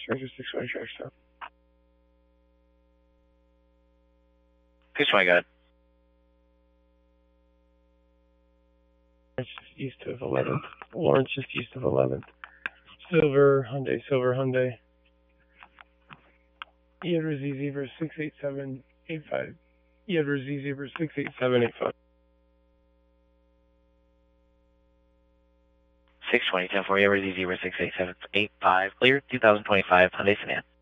Ranger 620 track stop. 620, got it. Lawrence just east of 11th. Lawrence just east of 11th. Silver Hyundai. Edward Z Zebra 68785. Edward Z Zebra 68785. 620, 10-4, Edward Z Zebra 68785, clear, 2025 Hyundai Sedan.